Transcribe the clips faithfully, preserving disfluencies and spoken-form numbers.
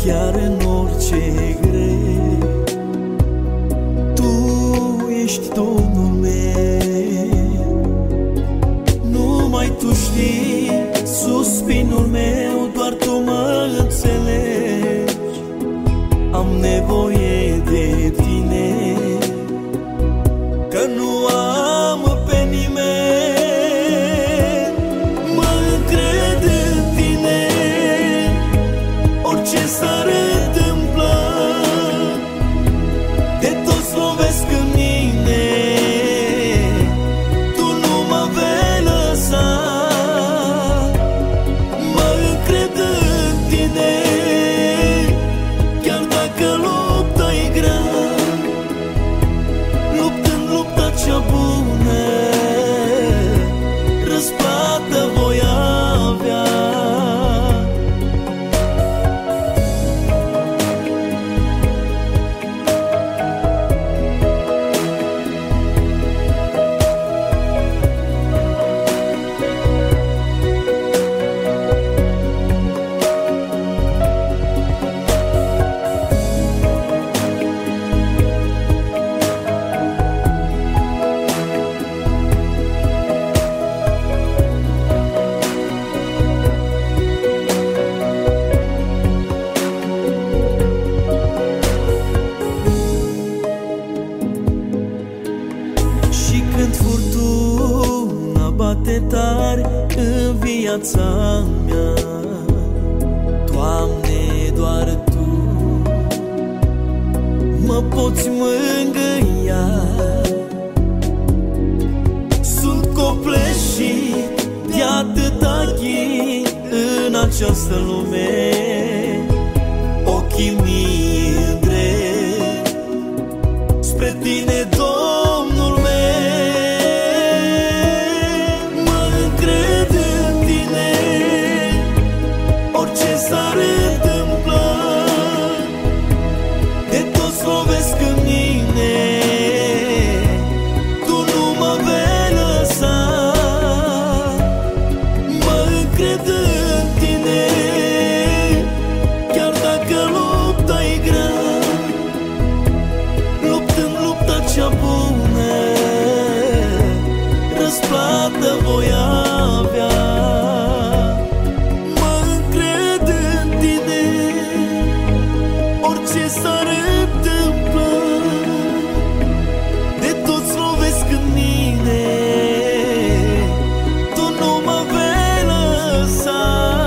chiar în orice greu. Tu ești Domnul meu, numai Tu știi suspinul meu, doar Tu mă înțelegi. Am nevoie de Tine, că nu am pe nimeni. Mă încred în Tine, orice s-ar întâmpla, de toți lovesc în mine, Tu nu mă vei lăsa. Mă încred în Tine, chiar dacă lupta-i grea, luptând lupta cea bună, răsplată voi avea. Și când furtuna bate tare în viața mea, Doamne, doar Tu mă poți mângâia. Sunt copleșit de atâta chin în această lume, ochii mii îndrept spre Tine, Domnul meu. Mă încred în Tine, orice s-ar întâmpla, de toți lovesc în mine, Tu nu mă vei lăsa. Mă încred în Tine, chiar dacă lupta-i grea, luptând lupta cea bună, răsplată voi avea. Mă încred în Tine, orice s-ar întâmpla, de toți lovesc în mine, Tu nu mă vei lăsa.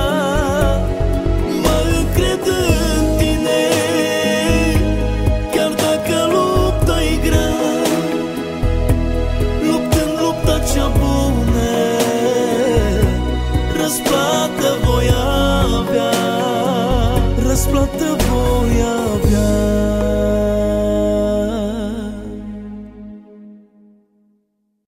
Mă încred în Tine, chiar dacă lupta-i grea, luptând lupta cea bună, răsplată voi avea, răsplată voi avea.